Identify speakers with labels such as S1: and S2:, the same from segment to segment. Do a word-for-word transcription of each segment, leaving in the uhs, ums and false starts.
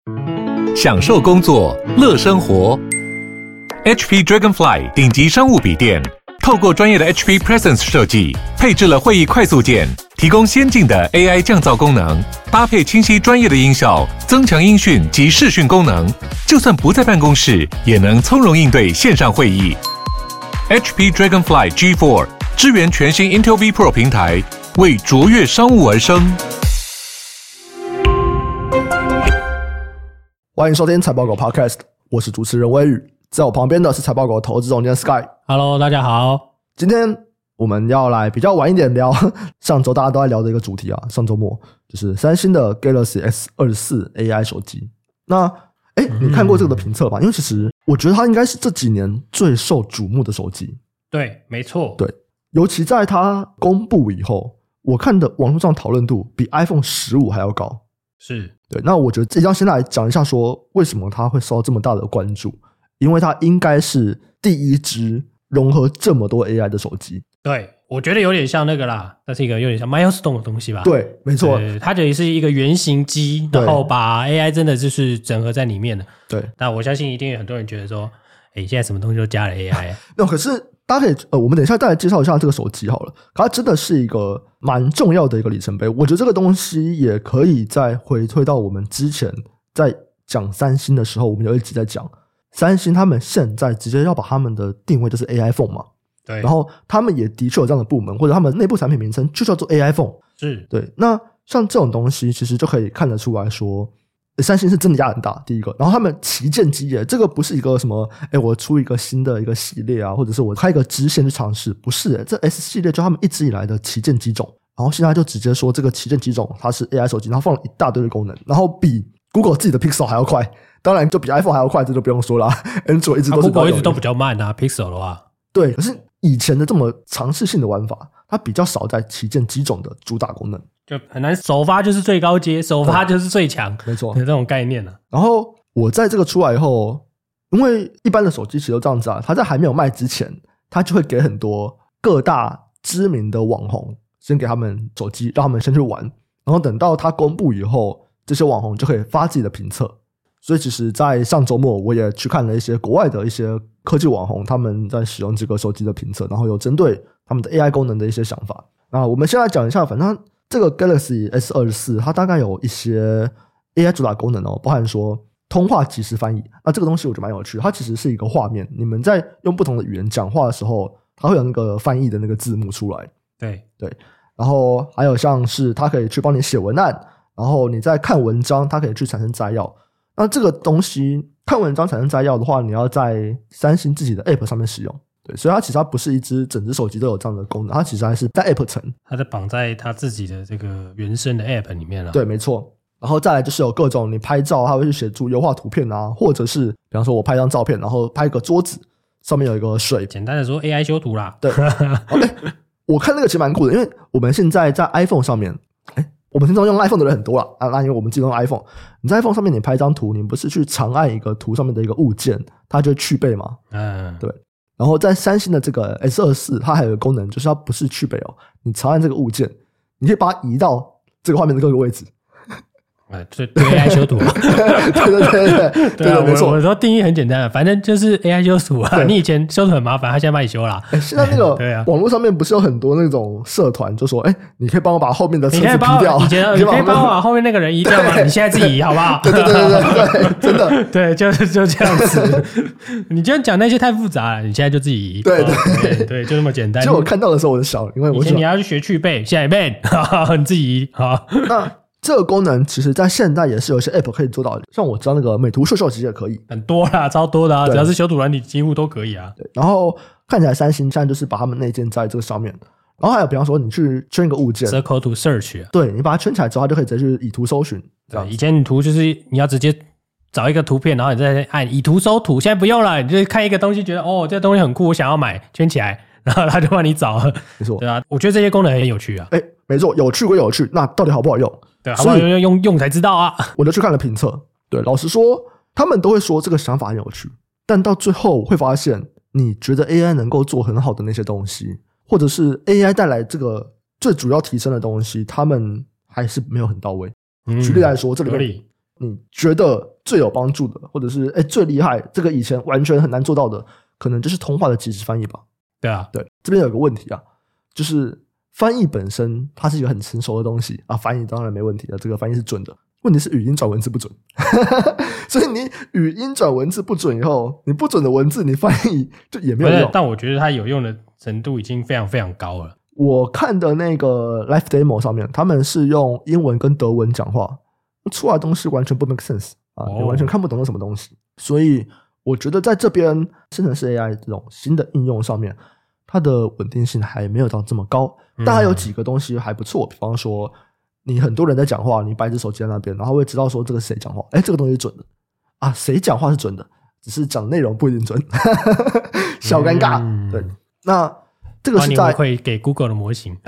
S1: 享受工作，乐生活。H P Dragonfly 顶级商务笔电，透过专业的 H P Presence 设计，配置了会议快速键，提供先进的 A I 降噪功能，搭配清晰专业的音效，增强音讯及视讯功能，就算不在办公室，也能从容应对线上会议。H P Dragonfly G 四 支援全新 Intel V Pro 平台，为卓越商务而生。
S2: 欢迎收听财报狗 Podcast， 我是主持人威宇，在我旁边的是财报狗投资总监 Sky。Hello，
S3: 大家好。
S2: 今天我们要来比较晚一点聊上周大家都在聊的一个主题啊，上周末就是三星的 Galaxy S 二十四 A I 手机。那哎，你看过这个的评测吗？因为其实我觉得它应该是这几年最受瞩目的手机。
S3: 对，没错。
S2: 对，尤其在它公布以后，我看的网络上讨论度比 iPhone 十五还要高。
S3: 是。
S2: 对，那我觉得这要先来讲一下说为什么它会受到这么大的关注，因为它应该是第一支融合这么多 A I 的手机。
S3: 对，我觉得有点像那个啦，那是一个有点像 Milestone 的东西吧。
S2: 对，没错，
S3: 它等于是一个原型机，然后把 A I 真的就是整合在里面的。
S2: 对，
S3: 但我相信一定有很多人觉得说，哎，现在什么东西都加了 A I 啊。
S2: 那可是大家可以呃，我们等一下再来介绍一下这个手机好了。它真的是一个蛮重要的一个里程碑。我觉得这个东西也可以再回推到我们之前在讲三星的时候，我们有一集在讲三星他们现在直接要把他们的定位就是 A I Phone 嘛。
S3: 对，
S2: 然后他们也的确有这样的部门，或者他们内部产品名称就叫做 A I Phone。
S3: 是，
S2: 对。那像这种东西，其实就可以看得出来说，三星是真的压很大。第一个，然后他们旗舰机耶，这个不是一个什么，哎，我出一个新的一个系列啊，或者是我开一个支线去尝试，不是耶，这 S 系列就他们一直以来的旗舰机种，然后现在就直接说这个旗舰机种它是 A I 手机，然后放了一大堆的功能，然后比 Google 自己的 Pixel 还要快，当然就比 iPhone 还要快，这就不用说啦。Android 一直都是、
S3: 啊、Google 一直都比较慢啊 Pixel 的话。
S2: 对，可是以前的这么尝试性的玩法，它比较少在旗舰机种的主打功能，
S3: 就很难首发就是最高阶，首发就是最强，
S2: 没错，
S3: 这种概念啊。
S2: 然后我在这个出来以后，因为一般的手机其实都这样子啊，它在还没有卖之前，它就会给很多各大知名的网红先给他们手机，让他们先去玩，然后等到它公布以后，这些网红就可以发自己的评测。所以其实在上周末我也去看了一些国外的一些科技网红他们在使用这个手机的评测，然后有针对他们的 A I 功能的一些想法。那我们先来讲一下，反正这个 Galaxy S 二十四 它大概有一些 A I 主打功能哦，包含说通话即时翻译。那这个东西我觉得蛮有趣的，它其实是一个画面，你们在用不同的语言讲话的时候，它会有那个翻译的那个字幕出来。
S3: 对
S2: 对，然后还有像是它可以去帮你写文案，然后你在看文章它可以去产生摘要。那这个东西看文章产生摘要的话，你要在三星自己的 App 上面使用。对，所以它其实它不是一支整只手机都有这样的功能，它其实还是在 App 层，
S3: 它在绑在它自己的这个原生的 App 里面了。
S2: 对，没错。然后再来就是有各种你拍照，它会去协助优化图片啊，或者是比方说我拍张照片，然后拍一个桌子，上面有一个水，
S3: 简单的说 A I 修图啦。
S2: 对，欸、我看那个其实蛮酷的，因为我们现在在 iPhone 上面，哎、欸。我们平常用 iPhone 的人很多啦，啊，那因为我们自己用 iPhone， 你在 iPhone 上面你拍一张图，你不是去长按一个图上面的一个物件，它就会去背嘛？嗯，对。然后在三星的这个 S 二十四，它还有一个功能，就是它不是去背哦，你长按这个物件，你可以把它移到这个画面的各个位置。
S3: 哎，对 A I 修图嘛，
S2: 对对对对对对、啊，没错。
S3: 我说定义很简单，反正就是 A I 修图啊。你以前修图很麻烦，他现在帮你修啦。
S2: 欸、现在那个网络上面不是有很多那种社团，就说，哎、欸，你可以帮我把后面的车子移掉，
S3: 以前你可以帮我把后面那个人移掉吗？你现在自己移好不好？
S2: 对对对对对对，真的，
S3: 对，就是就这样子。你今天讲那些太复杂了，你现在就自己移。
S2: 对
S3: 对
S2: 对
S3: 对, 对，就那么简单。
S2: 其实我看到的时候我就笑了，因为我
S3: 以前你要去学去背，现在背，你自己移好。
S2: 那这个功能其实在现在也是有些 App 可以做到的，像我知道那个美图秀秀其实也可以，
S3: 很多啦，超多的啊，只要是修图软体几乎都可以啊。
S2: 对，然后看起来三星现在就是把他们内建在这个上面，然后还有比方说你去圈一个物件
S3: Circle to Search，
S2: 对，你把它圈起来之后，它就可以直接去以图搜寻。
S3: 对，以前你图就是你要直接找一个图片，然后你再按以图搜图，现在不用了，你就看一个东西，觉得哦这个东西很酷，我想要买，圈起来。然后他就帮你找了，
S2: 没错，
S3: 对啊，我觉得这些功能很有趣啊。
S2: 哎，没错，有趣归有趣，那到底好不好用？
S3: 对，好不好用用用才知道啊。
S2: 我就去看了评测，对，老实说，他们都会说这个想法很有趣，但到最后会发现，你觉得 A I 能够做很好的那些东西，或者是 A I 带来这个最主要提升的东西，他们还是没有很到位。嗯、举例来说，这里面你觉得最有帮助的，或者是哎最厉害，这个以前完全很难做到的，可能就是通话的即时翻译吧。
S3: 对啊，
S2: 对，这边有个问题啊，就是翻译本身它是一个很成熟的东西啊，翻译当然没问题的，这个翻译是准的。问题是语音转文字不准，所以你语音转文字不准以后，你不准的文字你翻译就也没有用。
S3: 但我觉得它有用的程度已经非常非常高了。
S2: 我看的那个 live demo 上面，他们是用英文跟德文讲话，出来的东西完全不 make sense 啊，你完全看不懂是什么东西。所以我觉得在这边生成式 A I 这种新的应用上面，它的稳定性还没有到这么高，但还有几个东西还不错，比方说你很多人在讲话，你摆一只手机在那边，然后会知道说这个谁讲话，哎，这个东西是准的啊，谁讲话是准的，只是讲内容不一定准，小尴尬。嗯、对，那这个是在
S3: 会给 Google 的模型，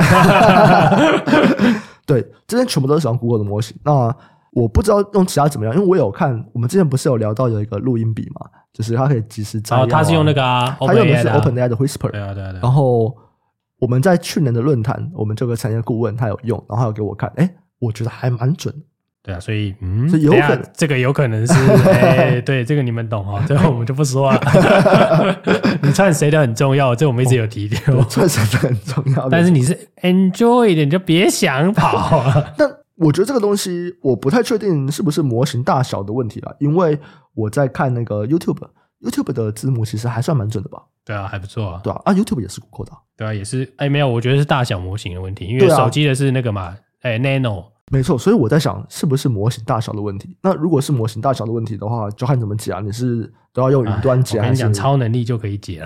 S2: 对，这边全部都是使用 Google 的模型。那我不知道用其他怎么样，因为我有看，我们之前不是有聊到有一个录音笔嘛，就是它可以即时摘要、啊，
S3: 哦，它是用那个啊，
S2: 它用的是 OpenAI 的 Whisper，
S3: 对啊对啊对啊。
S2: 然后我们在去年的论坛，我们这个产业顾问他有用，然后他有给我看，哎，我觉得还蛮准的。
S3: 对啊，所以嗯，
S2: 所以有可能
S3: 这个有可能是，哎，对，这个你们懂哦，这个我们就不说了。你串谁的很重要，这我们一直有提到，
S2: 哦、串谁的很重要。
S3: 但是你是 enjoy 的，你就别想跑啊。
S2: 但我觉得这个东西我不太确定是不是模型大小的问题啦，因为我在看那个 YouTube，YouTube 的字幕其实还算蛮准的吧。
S3: 对啊，还不错啊。
S2: 对啊，啊 YouTube 也是 Google 的、啊。
S3: 对啊，也是。哎，没有，我觉得是大小模型的问题，因为手机的是那个嘛，哎 ，Nano。
S2: 没错，所以我在想是不是模型大小的问题。那如果是模型大小的问题的话，就看怎么解啊。你是都要用云端解、啊、
S3: 我跟你讲，超能力就可以解了，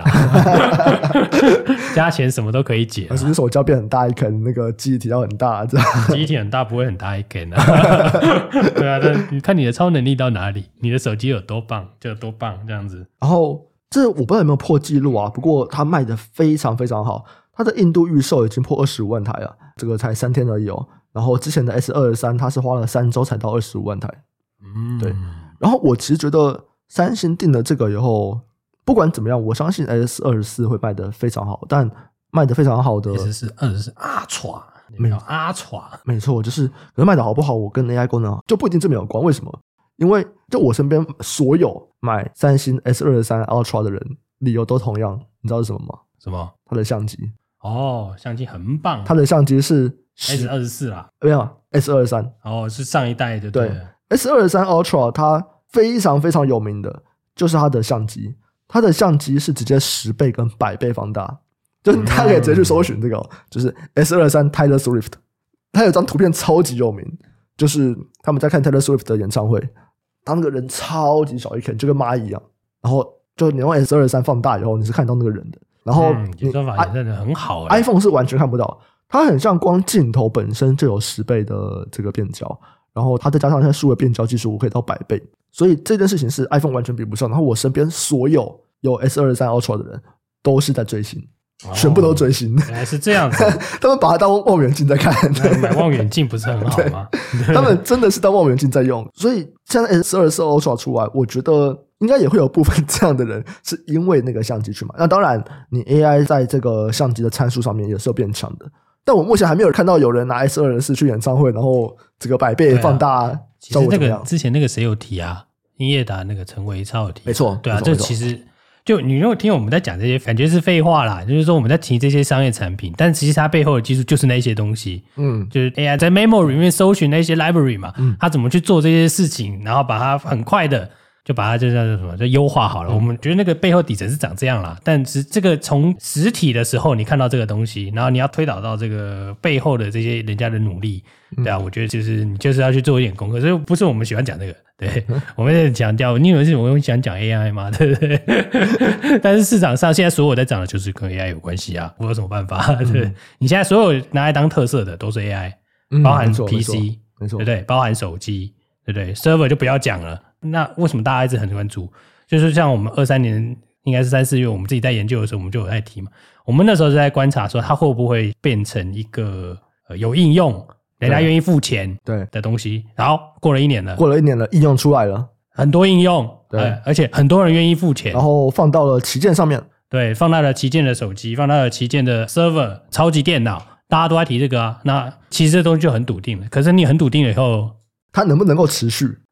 S3: 加钱什么都可以解。
S2: 是不是手胶变很大一坑，那个记忆体要很大，这样
S3: 记忆体很大不会很大一坑啊。对啊，但你看你的超能力到哪里，你的手机有多棒就有多棒这样子。
S2: 然后这我不知道有没有破纪录啊，不过它卖的非常非常好，它的印度预售已经破二十五万台了，这个才三天而已哦。然后之前的 S 二十三 它是花了三周才到二十五万台。
S3: 嗯，
S2: 对。然后我其实觉得三星定了这个以后，不管怎么样，我相信 S 二十四 会卖得非常好，但卖得非常好的
S3: S 是二十四 Ultra， 没有 Ultra，
S2: 没错，就是可是卖得好不好，我跟 A I 功能就不一定这么有关。为什么？因为就我身边所有买三星 S 二十三 Ultra 的人，理由都同样，你知道是什么吗？
S3: 什么？
S2: 它的相机。
S3: 哦，相机很棒。 它
S2: 的相机是
S3: S 二十四 啦，
S2: 没有 S 二十三。
S3: 哦，是上一代的。对
S2: ，S 二十三 Ultra 它非常非常有名的就是它的相机，它的相机是直接十倍跟百倍放大，就是大家可以直接去搜寻这个、哦，就是 S 二十三 Taylor Swift， 它有张图片超级有名，就是他们在看 Taylor Swift 的演唱会，他那个人超级小一片，就跟蚂蚁一样，然后就你用 S 二十三 放大以后，你是看到那个人的。然后
S3: 演算法真的很好
S2: ，iPhone 是完全看不到，它很像光镜头本身就有十倍的这个变焦，然后它再加上现在数位变焦技术可以到百倍，所以这件事情是 iPhone 完全比不上。然后我身边所有有 S 二十三 Ultra 的人都是在追星，哦、全部都追星，
S3: 原来是这样子，
S2: 他们把它当望远镜在看，
S3: 买望远镜不是很好吗？
S2: 他们真的是当望远镜在用，所以现在 S 二十四 Ultra 出来，我觉得应该也会有部分这样的人是因为那个相机去买。那当然你 A I 在这个相机的参数上面也是有变强的，但我目前还没有看到有人拿 S 二十四 去演唱会，然后这个百倍放大、啊、
S3: 其实那个之前那个谁有提啊，英业达那个陈维超有提，
S2: 没错，
S3: 对啊，这其实就你如果听我们在讲这些，感觉是废话啦，就是说我们在提这些商业产品，但其实它背后的技术就是那些东西，嗯，就是 A I 在 memory 里面搜寻那些 library 嘛，嗯，它怎么去做这些事情，然后把它很快的就把它就叫什么就优化好了、嗯。我们觉得那个背后底层是长这样啦，但是这个从实体的时候你看到这个东西，然后你要推导到这个背后的这些人家的努力，对啊，嗯、我觉得就是你就是要去做一点功课，所以不是我们喜欢讲这个。对，我们在强调，你以为是我们想讲 A I 吗？对不对？但是市场上现在所有在讲的就是跟 A I 有关系啊，我有什么办法？嗯、对，你现在所有拿来当特色的都是 A I，、嗯、包含 P C，、嗯、
S2: 没错，
S3: 对不对？包含手机，对不对 ？Server 就不要讲了。那为什么大家一直很关注？就是像我们二三年，应该是三四月，我们自己在研究的时候，我们就有在提嘛。我们那时候是在观察说，它会不会变成一个、呃、有应用。人家愿意付钱的东西，然后过了一年了，
S2: 过了一年了，应用出来了，
S3: 很多应用，对、呃，而且很多人愿意付钱，
S2: 然后放到了旗舰上面，
S3: 对，放到了旗舰的手机，放到了旗舰的 server， 超级电脑，大家都在提这个啊。那其实这东西就很笃定了，可是你很笃定了以后，
S2: 它能不能够持续？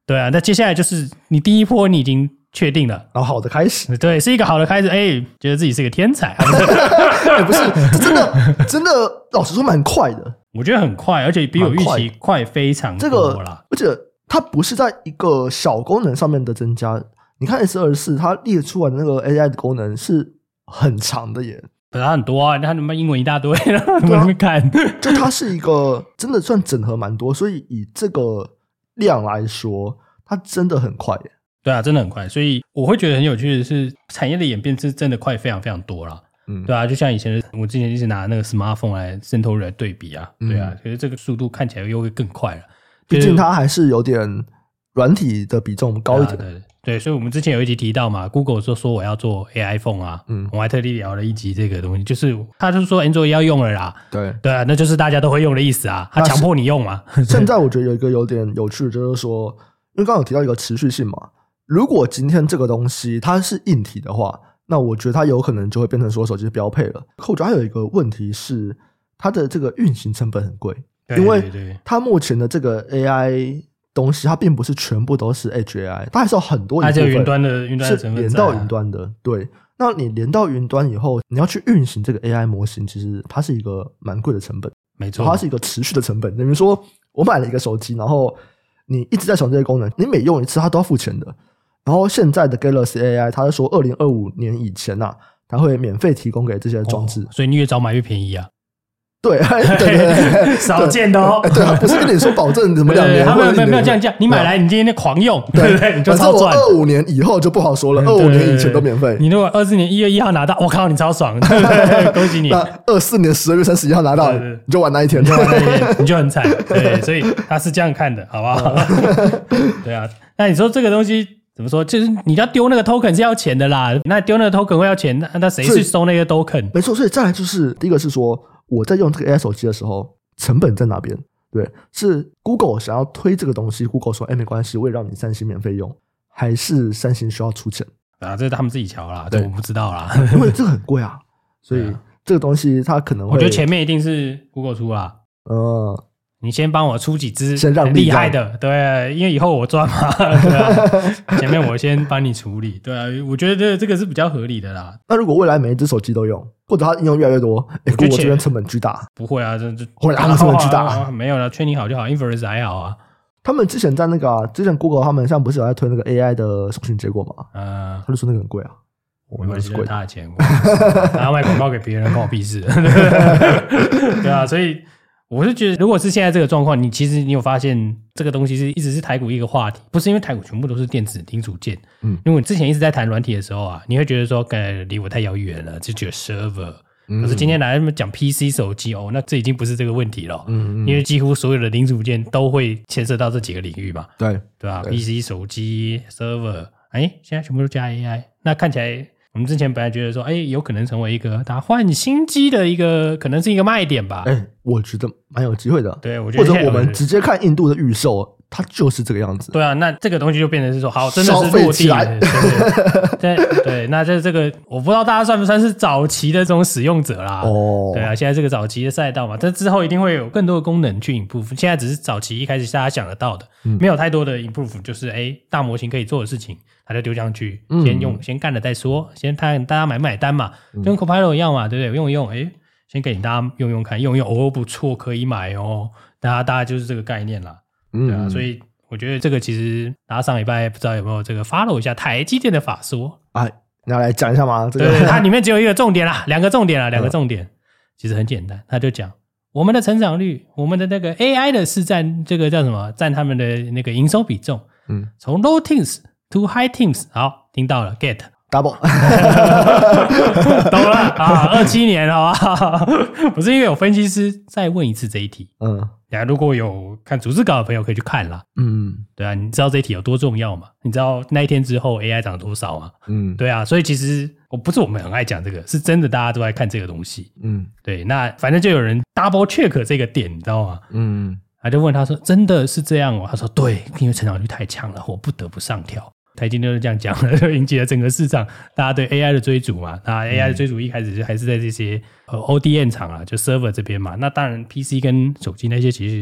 S3: 对啊，那接下来就是你第一波你已经确定了，
S2: 然后好的开始，
S3: 对，是一个好的开始。哎，觉得自己是个天才，
S2: 哎，不是，真的真的，老实说蛮快的，
S3: 我觉得很快，而且比我预期快非常多啦。
S2: 这个，而且它不是在一个小功能上面的增加。你看 S 二十四 它列出来的那个 A I 的功能是很长的耶，
S3: 本来很多啊，它他妈英文一大堆，我在那边看，
S2: 就它是一个真的算整合蛮多，所以以这个量来说，它真的很快耶。
S3: 对啊，真的很快，所以我会觉得很有趣的是，产业的演变是真的快非常非常多啦。嗯，对啊，就像以前我之前一直拿那个 smartphone 来渗透来对比啊，对啊，可是这个速度看起来又会更快了，
S2: 毕竟它还是有点软体的比重高一点。
S3: 对、啊、对, 对，所以我们之前有一集提到嘛 ，Google 说说我要做 A I phone 啊，嗯，我还特地聊了一集这个东西，就是他就说 Android 要用了啦，
S2: 对
S3: 对啊，那就是大家都会用的意思啊，他强迫你用嘛。
S2: 现在我觉得有一个有点有趣的就是说，因为刚刚有提到一个持续性嘛，如果今天这个东西它是硬体的话，那我觉得它有可能就会变成说手机的标配了。可我觉得还有一个问题是，它的这个运行成本很贵，
S3: 对
S2: 因为它目前的这个 A I 东西，它并不是全部都是 Edge A I， 它还是有很多一部分
S3: 它有云端的云端的成分
S2: 是连到云端的。对，那你连到云端以后，你要去运行这个 A I 模型，其实它是一个蛮贵的成本，
S3: 没错，
S2: 它是一个持续的成本。等于说我买了一个手机，然后你一直在使用这些功能，你每用一次它都要付钱的。然后现在的 Galaxy A I 它是说二零二五年以前啊，它会免费提供给这些装置、
S3: 哦、所以你越早买越便宜啊。
S2: 对对对对，
S3: 少见的哦。
S2: 对，不是跟你说保证怎么两年，
S3: 他们没有没有这样讲，你买来你今天狂用，对不对？你就超赚。
S2: 二五年以后就不好说了，二五年以前都免费。
S3: 你如果二四年一月一号拿到，我靠，你超爽，对不对？恭喜你。
S2: 那二四年十二月三十一号拿到，你就玩那一天，
S3: 你就玩那一天，你就很惨。对，所以他是这样看的，好不好？对啊，那你说这个东西。怎么说？就是你要丢那个 token 是要钱的啦，那丢那个 token 会要钱，那那谁去收那个 token？
S2: 没错，所以再来就是第一个是说，我在用这个 A I 手机的时候，成本在哪边？对，是 Google 想要推这个东西 ，Google 说，哎，没关系，我也让你三星免费用，还是三星需要出钱？
S3: 啊，这是他们自己瞧啦，这我不知道啦，
S2: 因为这个很贵啊，所以这个东西它可能会，
S3: 我觉得前面一定是 Google 出啦，嗯。你先帮我出几支厉害的，对，因为以后我赚嘛，对啊，前面我先帮你处理，对啊，我觉得这这个是比较合理的啦。
S2: 那如果未来每一只手机都用，或者它应用越来越多，哎，我这边成本巨大。
S3: 不会啊，这这
S2: 会啊，成本巨大、啊，
S3: 没有啦，确定好就好 ，inference 还好啊。
S2: 他们之前在那个、啊，之前 Google 他们像不是有在推那个 A I 的搜寻结果嘛？嗯，他就说那个很贵啊。
S3: 我以为是他的钱，然后卖广告给别人，关我屁事。对啊，所以。我是觉得，如果是现在这个状况，你其实你有发现这个东西是一直是台股一个话题，不是因为台股全部都是电子零组件。嗯，因为你之前一直在谈软体的时候啊，你会觉得说，呃，离我太遥远了，就觉得 server。嗯、可是今天来讲 P C 手机哦，那这已经不是这个问题了。嗯嗯，因为几乎所有的零组件都会牵涉到这几个领域嘛。
S2: 对
S3: 对吧 ？P C 手机 server， 哎，现在全部都加 A I， 那看起来。我们之前本来觉得说，哎，有可能成为一个打换新机的一个，可能是一个卖点吧。
S2: 哎，我觉得蛮有机会的。
S3: 对，我觉得
S2: 或者我们直接看印度的预售，它就是这个样子。
S3: 对啊，那这个东西就变成是说，好，真的是落地了。对对对，那这这个我不知道大家算不算是早期的这种使用者啦。哦，对啊，现在这个早期的赛道嘛，但之后一定会有更多的功能去 improve。现在只是早期一开始大家想得到的，嗯、没有太多的 improve， 就是哎，大模型可以做的事情。他就丢上去，先用、嗯、先干了再说，先看大家买不买单嘛，就跟 Copilot 一样嘛，对不对？用一用，哎，先给大家用用看，用一用哦不错，可以买哦，大家大家就是这个概念啦，嗯、对啊，所以我觉得这个其实大家上礼拜不知道有没有这个 follow 一下台积电的法说，
S2: 哎，你要来讲一下吗？这个、
S3: 对，它里面只有一个重点啦，两个重点啦，两个重点，嗯、其实很简单，他就讲我们的成长率，我们的那个 A I 的市占，这个叫什么？占他们的那个营收比重，嗯，从 low teens to high teens， 好，听到了 ，get
S2: double，
S3: 懂了啊，二七年好吧，不是因为有分析师再问一次这一题，嗯，呀，如果有看组织稿的朋友可以去看啦，嗯，对啊，你知道这一题有多重要吗？你知道那一天之后 A I 涨多少吗？嗯，对啊，所以其实我不是我们很爱讲这个，是真的大家都在看这个东西，嗯，对，那反正就有人 double check 这个点，你知道吗？嗯，他就问他说：“真的是这样哦？”他说：“对，因为成长率太强了，我不得不上调。”台积电就是这样讲了，就引起了整个市场大家对 A I 的追逐嘛。那 A I 的追逐一开始还是在这些呃 O D M 厂啊，就 server 这边嘛。那当然 P C 跟手机那些其实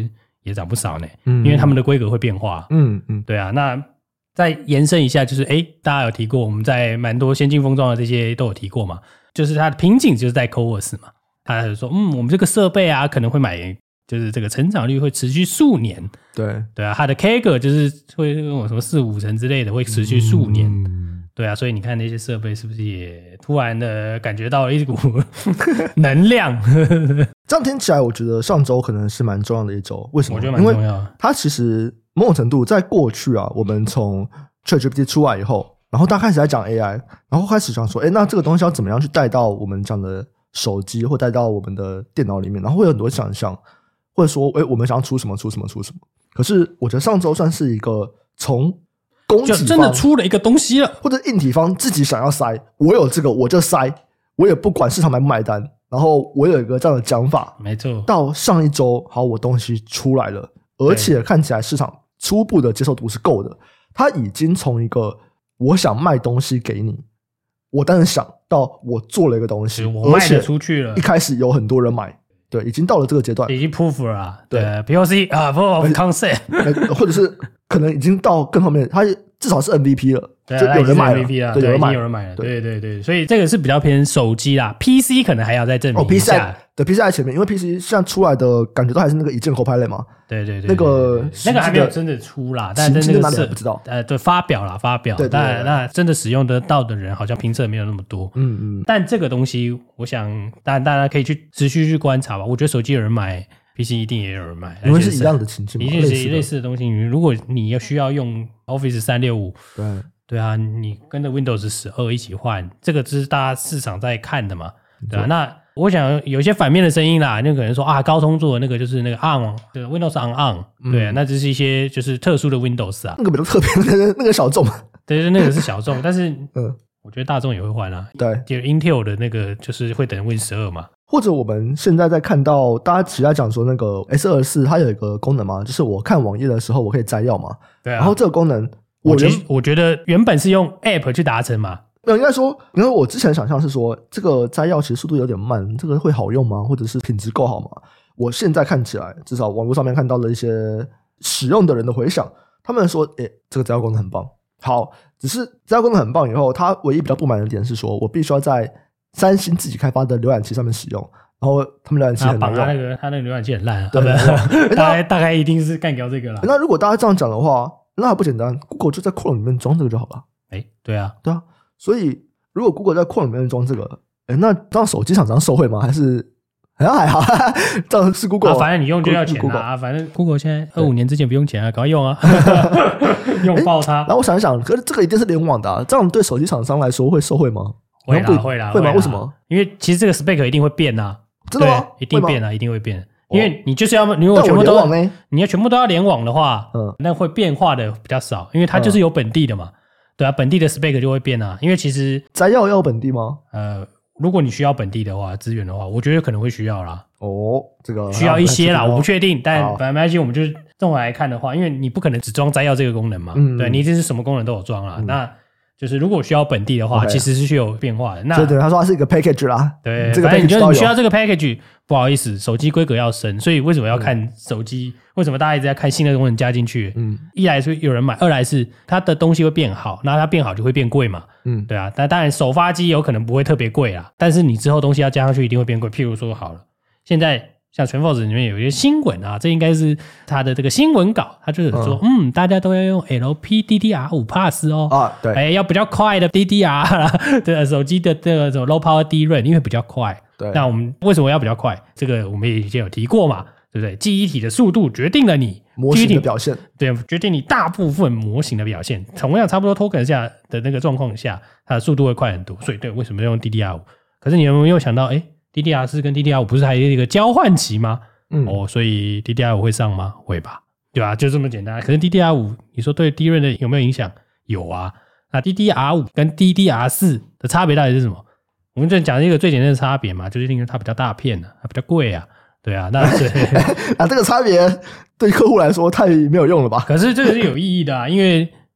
S3: 也涨不少呢，嗯，因为他们的规格会变化，
S2: 嗯嗯，
S3: 对啊，那再延伸一下，就是诶大家有提过，我们在蛮多先进封装的这些都有提过嘛，就是它的瓶颈就是在 C O A S 嘛，他就说嗯，我们这个设备啊可能会买，就是这个成长率会持续数年，
S2: 对
S3: 对啊，它的 K 个就是会有什么四五成之类的会持续数年。
S2: 嗯
S3: 对啊，所以你看那些设备是不是也突然的感觉到了一股能量？
S2: 这样听起来，我觉得上周可能是蛮重要的一周。为什么？
S3: 我觉得蛮重要的。
S2: 因为它其实某种程度在过去啊，我们从 ChatGPT 出来以后，然后大家开始在讲 A I， 然后开始想说，哎，那这个东西要怎么样去带到我们讲的手机，或带到我们的电脑里面，然后会有很多想象，或者说，哎，我们想要出什么出什么出什么。可是我觉得上周算是一个从供给方
S3: 就真的出了一个东西了，
S2: 或者硬体方自己想要塞，我有这个我就塞，我也不管市场买不买单，然后我有一个这样的讲法，
S3: 没错。
S2: 到上一周，好，我东西出来了，而且看起来市场初步的接受度是够的，它已经从一个我想卖东西给你，我当然想到我做了一个东西，
S3: 我卖得出去了，
S2: 一开始有很多人买。对，已经到了这个阶段，
S3: 已经 proof 了啊，对 P O C 啊 ，proof of concept，
S2: 或者是可能已经到更后面，它至少是 M V P 了，
S3: 对，
S2: 就有人买了
S3: M V P 了，
S2: 对，有人买，
S3: 有人买了，对对对，所以这个是比较偏手机啦 ，P C 可能还要再证明一下。
S2: 哦 对 P C 在前面，因为 P C 现在出来的感觉都还是那个一键 Copilot 嘛，
S3: 对对对，
S2: 那个
S3: 那个还没有真的出啦，但是那个是
S2: 不知道，
S3: 呃，对，发表啦，发表，但那真的使用得到的人好像评测没有那么多，
S2: 嗯嗯，
S3: 但这个东西，我想当然大家可以去持续去观察吧。我觉得手机有人买 ，P C 一定也有人买，
S2: 因为是一样的情境嘛，
S3: 一定是类似的东西。如果你要需要用 Office 三六五，
S2: 对
S3: 对啊，你跟着 Windows 十二一起换，这个是大家市场在看的嘛，对啊，那我想有一些反面的声音啦，那个人说啊，高通做的那个就是那个 on， 对 Windows on on， 对啊，那这是一些就是特殊的 Windows 啊，
S2: 那个比较特别，那个那个小众，
S3: 对对，那个是小众，但是
S2: 嗯，
S3: 我觉得大众也会换啊，
S2: 对，
S3: 就 Intel 的那个就是会等 Win 十二嘛。
S2: 或者我们现在在看到大家其实在讲说那个 S 二十四 它有一个功能嘛，就是我看网页的时候我可以摘要嘛，
S3: 对啊，
S2: 然后这个功能
S3: 我觉得我觉得原本是用 App 去达成嘛。
S2: 没有，应该说，因为我之前想象是说，这个摘要其实速度有点慢，这个会好用吗？或者是品质够好吗？我现在看起来，至少网络上面看到了一些使用的人的回响，他们说，诶，这个摘要功能很棒。好，只是摘要功能很棒以后，它唯一比较不满的点是说，我必须要在三星自己开发的浏览器上面使用，然后他们浏览器很难用，
S3: 他那个他那个浏览器很烂啊，
S2: 对不
S3: 对？大概大概一定是干掉这个了。
S2: 那如果大家这样讲的话，那还不简单 ？Google 就在 Chrome 里面装这个就好了。
S3: 哎，对啊，
S2: 对啊。所以，如果 Google 在 Chrome 里面装这个，诶，那这样手机厂商受惠吗？还是好像还好？这样是 Google，、
S3: 啊、反正你用就要钱啊。反正 Google 现在二五年之前不用钱啊，赶快用啊，用爆它。
S2: 然后我想一想，可是这个一定是联网的、啊，这样对手机厂商来说会受惠吗？
S3: 会啦，会啦，
S2: 会吗？为什么？
S3: 因为其实这个 spec 一定会变啊，
S2: 真的吗？
S3: 一定变啊，一定会变。因为你就是要，你如果全部都要，你要全部都要联网的话，嗯，那会变化的比较少，因为它就是有本地的嘛。嗯，对啊，本地的 spec 就会变啊，因为其实
S2: 摘要要本地吗？
S3: 呃，如果你需要本地的话，资源的话，我觉得可能会需要啦。
S2: 哦，这个
S3: 需要一些啦，我不确定，但反正没关系，我们就是综合来看的话，因为你不可能只装摘要这个功能嘛，嗯，对，你一定是什么功能都有装啦。嗯，那就是如果需要本地的话， okay， 其实是需要有变化的。那
S2: 对对，他说它是一个 package 啦，
S3: 对，
S2: 这个
S3: package 就是你需要这个 package， 不好意思，手机规格要升，所以为什么要看手机？嗯，为什么大家一直在看新的功能加进去？嗯，一来是有人买，二来是它的东西会变好，那它变好就会变贵嘛。嗯，对啊，但当然首发机有可能不会特别贵啦，但是你之后东西要加上去一定会变贵。譬如说好了，现在像全 Fox 里面有一些新闻啊，这应该是它的这个新闻稿，它就是说，嗯, 嗯，大家都要用 L P D D R 五 Plus 哦，
S2: 啊，对，
S3: 哎，要比较快的 D D R 啦，对，手机的这个什么 Low Power D R A M， 因为比较快。
S2: 对，
S3: 那我们为什么要比较快？这个我们也以前有提过嘛，对不对？记忆体的速度决定了你
S2: 模型的表现，
S3: 对，决定你大部分模型的表现。同样差不多 token 下的那个状况下，它的速度会快很多。所以，对，为什么要用 D D R 五？ 可是你有没有想到，哎 ，D D R 四 跟 D D R 五 不是还有一个交换期吗？嗯，哦，所以 D D R 五 会上吗？会吧，对吧？就这么简单。可是 D D R 五 你说对 D R A M 的有没有影响？有啊。那 D D R 五 跟 D D R 四 的差别到底是什么？我们就讲一个最简单的差别嘛，就是因为它比较大片啊，它比较贵啊，对啊，那啊
S2: 这个差别对客户来说太没有用了吧？
S3: 可是这个是有意义的啊，因为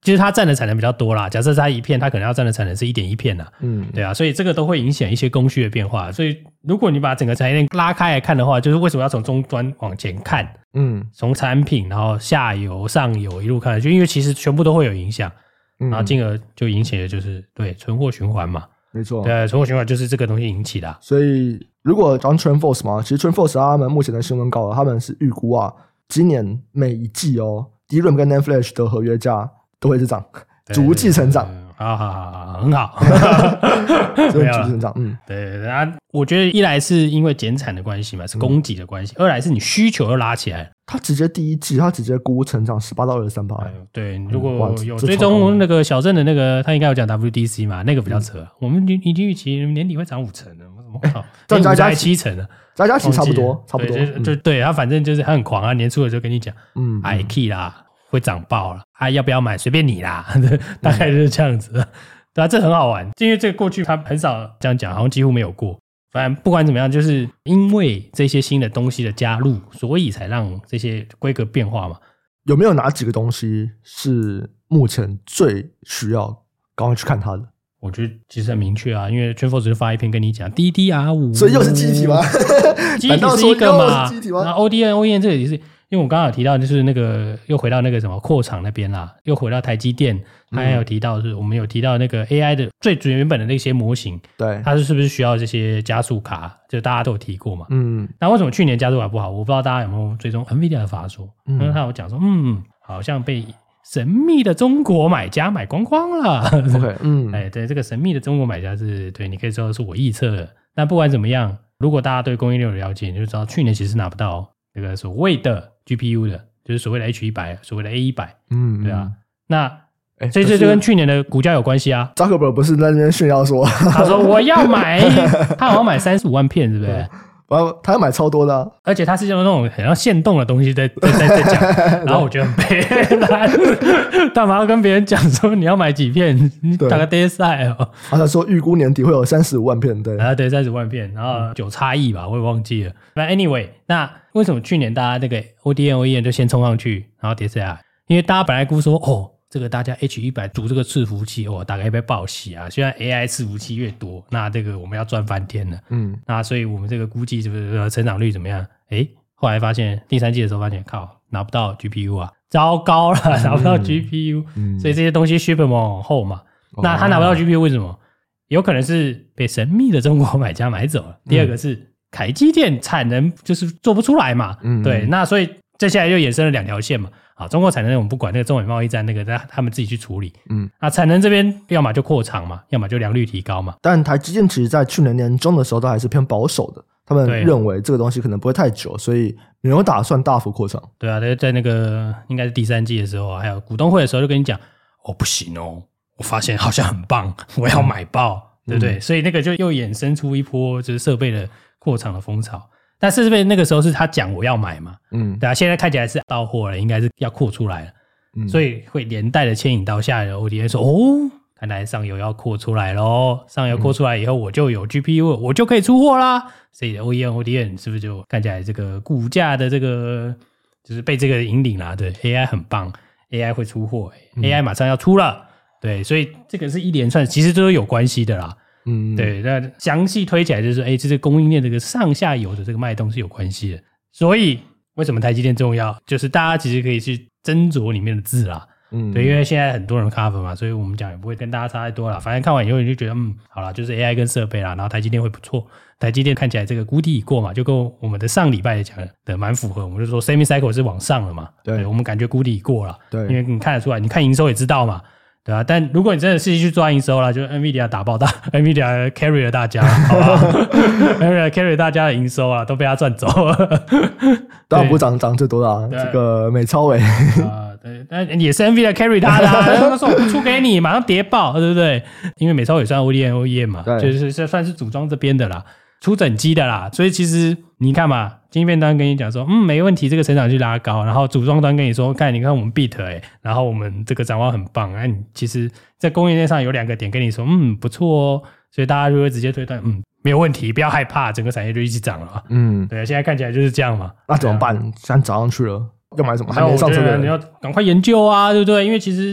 S3: 就是它占的产能比较多啦。假设它一片，它可能要占的产能是 一点一 片啦，嗯，对啊，所以这个都会影响一些供需的变化。所以如果你把整个产业链拉开来看的话，就是为什么要从终端往前看？嗯，从产品，然后下游、上游一路看，就因为其实全部都会有影响，然后进而就引起的就是对存货循环嘛。
S2: 没错，
S3: 对，存货循环就是这个东西引起的、啊。
S2: 所以如果讲 TrendForce 嘛，其实 TrendForce 他们目前的新闻稿，他们是预估啊，今年每一季哦 ，D R A M 跟 NAND Flash 的合约价都会是涨，逐季成长。
S3: 好好好好，很好，
S2: 逐季成长。嗯，
S3: 对，然后我觉得一来是因为减产的关系嘛，是供给的关系；嗯、二来是你需求又拉起来。
S2: 他直接第一季，他直接估成长十八到二十三趴。
S3: 对，如果有追踪那个小镇的那个，他应该有讲 W D C 嘛，那个比较扯。嗯、我们已经预期年底会涨五成的，我怎么靠？
S2: 再加加
S3: 七成的，
S2: 加加起差不多，差不多。
S3: 就就对他反正就是他很狂啊，年初的就跟你讲，嗯 ，I K 啦会涨爆了，啊要不要买随便你啦，大概就是这样子。对啊，这很好玩，因为这个过去他很少这样讲，好像几乎没有过。反正不管怎么样，就是因为这些新的东西的加入，所以才让这些规格变化嘛。
S2: 有没有哪几个东西是目前最需要赶快去看它的？
S3: 我觉得其实很明确啊，因为 TrendForce 就发一篇跟你讲 D D R 五，
S2: 所以又是记忆体吗？
S3: 记忆体是一个嘛，那 O D M、O E M 这个也是，因为我刚刚有提到，就是那个又回到那个什么扩厂那边啦，又回到台积电，他还有提到是，我们有提到那个 A I 的最原本的那些模型，
S2: 对，
S3: 它是不是需要这些加速卡？就大家都有提过嘛。嗯，那为什么去年加速卡不好？我不知道大家有没有追踪 NVIDIA 的发说，因为他有讲说，嗯，好像被神秘的中国买家买光光了。
S2: OK， 嗯，
S3: 哎，对，这个神秘的中国买家是对，你可以说是我臆测的。但不管怎么样，如果大家对供应链有了解，你就知道去年其实拿不到这个所谓的 G P U 的，就是所谓的 H 一百，所谓的 A 一百，嗯，对啊。那所以这就跟去年的股价有关系啊。
S2: 扎克伯不是在那边炫耀说，
S3: 他说我要买，他好像买三十五万片，对不对？
S2: 他要买超多的、啊，
S3: 而且他是用那种很像限动的东西在在在在讲，然后我觉得很悲惨，干嘛要跟别人讲说你要买几片？你打个 day 赛哦。
S2: 他说预估年底会有三十五万片，对，
S3: 啊对，三十万片，然后九差亿吧，我也忘记了。But anyway， 那为什么去年大家那个 O D M、O E M 就先冲上去，然后跌下来？因为大家本来估说哦。这个大家 H 一百 组这个伺服器哦，大概被报喜啊。虽然 A I 伺服器越多，那这个我们要赚翻天了。嗯，那所以我们这个估计就是成长率怎么样？诶，后来发现第三季的时候发现，靠，拿不到 G P U 啊，糟糕了，拿不到 G P U，、嗯、所以这些东西 ship 往后嘛。嗯、那他拿不到 G P U 为什么？有可能是被神秘的中国买家买走了。嗯、第二个是台积电产能就是做不出来嘛。嗯，对，那所以接下来就衍生了两条线嘛。啊，中国产能我们不管，那个中美贸易战那个他们自己去处理。嗯，那产能这边要么就扩厂嘛，要么就良率提高嘛。
S2: 但台积电其实在去年年中的时候都还是偏保守的，他们认为这个东西可能不会太久，所以没有打算大幅扩厂。
S3: 对啊，在那个应该是第三季的时候，还有股东会的时候就跟你讲，哦不行哦，我发现好像很棒，我要买爆，嗯、对不对？嗯、所以那个就又衍生出一波就是设备的扩厂的风潮。但是那个时候是他讲我要买嘛，嗯，对啊，现在看起来是到货了，应该是要扩出来了，嗯，所以会连带的牵引到下游 O D M 说，哦，看来上游要扩出来咯，上游扩出来以后我就有 G P U 了，我就可以出货啦，所以 O E M、O D M 是不是就看起来这个股价的这个就是被这个引领啦？对 ，A I 很棒 ，A I 会出货、嗯、，A I 马上要出了，对，所以这个是一连串，其实都是有关系的啦。嗯，对，那详细推起来就是，哎，这是供应链这个上下游的这个脉动是有关系的。所以为什么台积电重要？就是大家其实可以去斟酌里面的字啦。嗯，对，因为现在很多人 cover 嘛，所以我们讲也不会跟大家差太多啦。反正看完以后你就觉得，嗯，好啦，就是 A I 跟设备啦，然后台积电会不错。台积电看起来这个谷底已过嘛，就跟我们的上礼拜讲的蛮符合。我们就说 semi cycle 是往上了嘛，对，对我们感觉谷底已过了。对，因为你看得出来，你看营收也知道嘛。对啊，但如果你真的是去抓营收啦，就 NVIDIA 打爆大 ，NVIDIA carry 了大家，好不好？NVIDIA carry 大家的营收啊，都被他赚走了。
S2: 当然不涨涨最多啦，这个美超伟
S3: 啊，对，但也是 NVIDIA carry 他的、啊，他说我不出给你，马上跌爆，对不对？因为美超伟算 O D M、O E M 嘛，就是算是组装这边的啦。出整机的啦，所以其实你看嘛，晶片端跟你讲说，嗯，没问题，这个成长率拉高，然后组装端跟你说，看，你看我们 beat 哎、欸，然后我们这个展望很棒，哎、啊，你其实在供应链上有两个点跟你说，嗯，不错哦，所以大家就会直接推断，嗯，没有问题，不要害怕，整个产业就一起涨了，嗯，对啊，现在看起来就是这样嘛，
S2: 那怎么办？现在涨上去了，要买什么？还没上车的人，
S3: 你要赶快研究啊，对不对？因为其实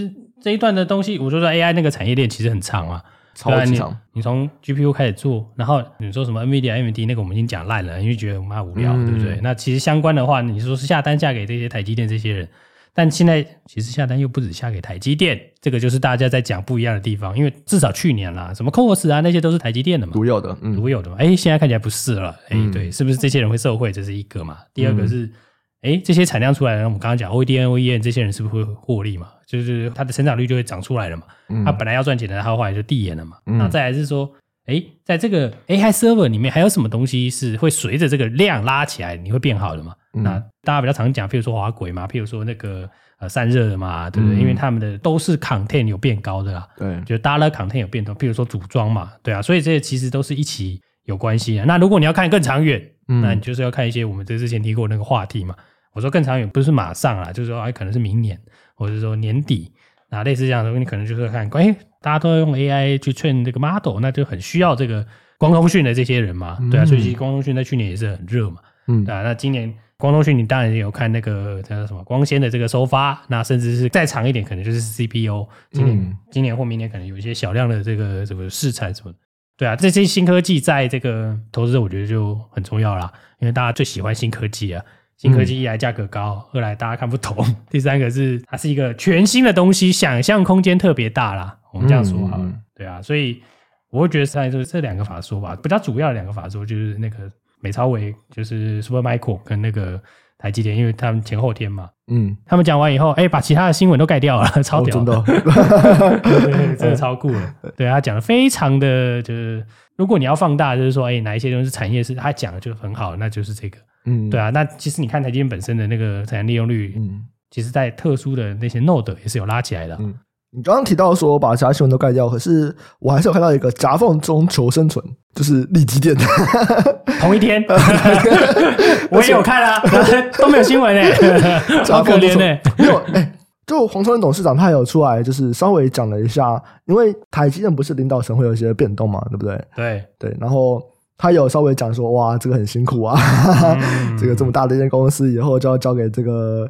S3: 这一段的东西，我就说 A I 那个产业链其实很长啊，
S2: 超级长。
S3: 你, 你从 G P U 开始做，然后你说什么 NVIDIA、A M D 那个我们已经讲烂了，因为觉得妈无聊，嗯、对不对？那其实相关的话，你说是下单下给这些台积电这些人，但现在其实下单又不止下给台积电，这个就是大家在讲不一样的地方。因为至少去年啦，什么 C O S 啊那些都是台积电的嘛，
S2: 独有的，
S3: 嗯、独有的嘛。哎，现在看起来不是了，哎，嗯、对，是不是这些人会受惠？这是一个嘛。第二个是。嗯哎，这些产量出来了，我们刚刚讲 O E M、O E M 这些人是不是会获利嘛？就是它的成长率就会长出来了嘛。嗯、它本来要赚钱的，它后来就递延了嘛。嗯、那再来是说，哎，在这个 A I server 里面还有什么东西是会随着这个量拉起来，你会变好的嘛？嗯、那大家比较常讲，譬如说滑轨嘛，譬如说那个呃散热的嘛，对不对？嗯、因为他们的都是 content 有变高的啦，
S2: 对，
S3: 就 dollar content 有变多，譬如说组装嘛，对啊，所以这些其实都是一起有关系的。那如果你要看更长远，嗯、那你就是要看一些我们这之前提过那个话题嘛。我说更长远不是马上啦，就是说哎，可能是明年，或者是说年底，那类似这样的，你可能就是看，哎，大家都要用 A I 去 train 这个 model， 那就很需要这个光通讯的这些人嘛，嗯、对啊，所以其实光通讯在去年也是很热嘛，嗯，对啊，那今年光通讯你当然也有看那个叫什么光纤的这个收发，那甚至是再长一点，可能就是 C P U， 今年、嗯、今年或明年可能有一些小量的这个这个试产什么的，对啊，这些新科技在这个投资者我觉得就很重要啦，因为大家最喜欢新科技啊。新科技一来价格高，二来大家看不懂，第三个是它是一个全新的东西，想象空间特别大啦，我们这样说好了，嗯、对啊，所以我会觉得在这两个法说吧，比较主要的两个法说就是那个美超微，就是 Supermicro 跟那个台积电，因为他们前后天嘛，嗯，他们讲完以后，哎，把其他的新闻都盖掉了，超屌的，哦、真的，对对对，真的超酷了，对他讲的非常的就是，如果你要放大，就是说，哎，哪一些东西是产业是他讲的就很好，那就是这个。嗯，对啊，那其实你看台积电本身的那个产能利用率，嗯，其实在特殊的那些 node 也是有拉起来的。嗯，
S2: 你刚刚提到说把其他新闻都盖掉，可是我还是有看到一个夹缝中求生存，就是力积电。
S3: 同一天，我也有看啊，都没有新闻哎、欸，好可怜哎、欸。
S2: 没有哎，就黄崇仁董事长他有出来，就是稍微讲了一下，因为台积电不是领导层会有一些变动嘛，对不对？
S3: 对对，
S2: 然后。他有稍微讲说，哇，这个很辛苦啊，嗯、这个这么大的一间公司，以后就要交给这个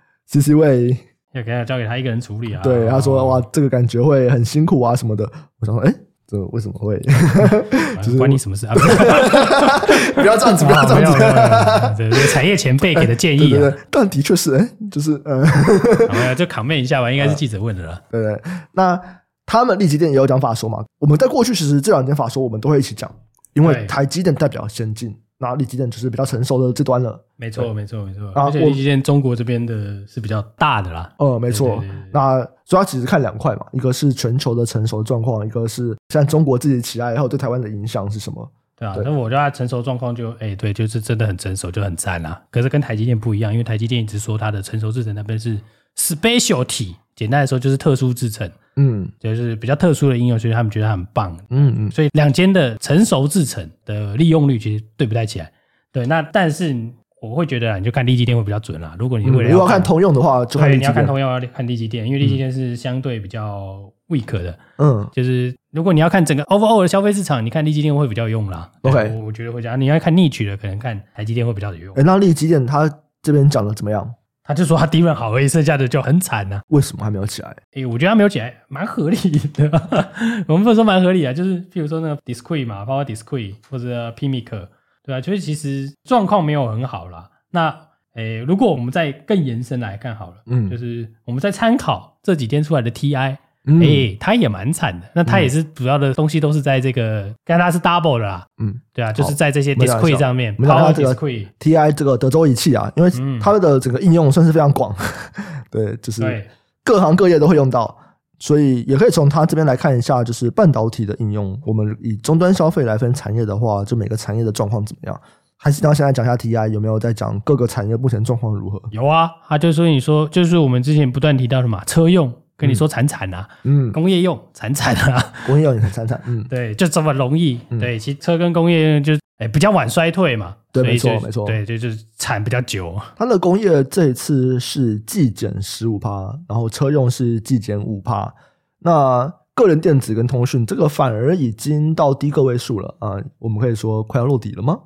S2: C C 位，
S3: 要给他交给他一个人处理啊。
S2: 对，他说，哇，这个感觉会很辛苦啊什么的。我想说，哎，这为什么会？
S3: 就是关你什么事啊？
S2: 不要这样子，不要这样子。
S3: 对对，产业前辈给的建议、啊，
S2: 对对对，但的确是，哎，就是嗯，
S3: 没有就comment一下吧，应该是记者问的了。
S2: 对对，那他们力积电也有讲法说嘛，我们在过去其实这两间法说我们都会一起讲。因为台积电代表先进，那力积电就是比较成熟的这端了。
S3: 没错，没错，没错。而且力积电中国这边的是比较大的啦。
S2: 呃，没错。对对对对，那主要其实看两块嘛，一个是全球的成熟状况，一个是像中国自己起来以后对台湾的影响是什么？
S3: 对啊，那我觉得它成熟状况就，哎，对，就是真的很成熟，就很赞啦。可是跟台积电不一样，因为台积电一直说它的成熟制程那边是 specialty， 简单来说就是特殊制程。嗯，就是比较特殊的应用，所以他们觉得它很棒。嗯嗯，所以两间的成熟制程的利用率其实对不太起来。对，那但是我会觉得你就看力积电会比较准啦。如果你为了要看、
S2: 嗯、如果要看通用的话，就看力积电。
S3: 你要看通用要看力积电，因为力积电是相对比较 weak 的。嗯，就是如果你要看整个 overall 的消费市场，你看力积电会比较有用啦。
S2: OK，
S3: 我, 我觉得会这样。你要看niche的，可能看台积电会比较有用。
S2: 哎，那力积电它这边讲的怎么样？
S3: 他就说他第一轮好而已，剩下的就很惨啊。
S2: 为什么还没有起来？
S3: 诶、欸，我觉得他没有起来，蛮合理的。我们不能说蛮合理啊，就是譬如说那个 discrete 嘛，包括 discrete 或者 P M I C， 对吧、啊？就是其实状况没有很好啦。那诶、欸，如果我们再更延伸来看好了，嗯，就是我们在参考这几天出来的 T I。哎、嗯欸，他也蛮惨的。那他也是主要的东西都是在这个，跟、嗯、他是 double 的啦。嗯，对啊，就是在这些 discrete 上面。
S2: 我们讲这个 T I 这个德州仪器啊，因为它的整个应用算是非常广，嗯、对，就是各行各业都会用到，所以也可以从它这边来看一下，就是半导体的应用。我们以终端消费来分产业的话，就每个产业的状况怎么样？还是要现在讲一下 T I 有没有在讲各个产业目前状况如何？
S3: 有啊，他就说你说就是我们之前不断提到的嘛，车用。跟你说惨惨啊，嗯，工业用惨惨啊，
S2: 工业用也很惨惨，嗯，
S3: 对，就这么容易，嗯、对，其实车跟工业就哎比较晚衰退嘛，
S2: 对，没错没错，
S3: 对，就就是产比较久。
S2: 它的工业这一次是季减 百分之十五， 然后车用是季减 百分之五， 那个人电子跟通讯这个反而已经到低个位数了啊、呃，我们可以说快要落底了吗？
S3: 我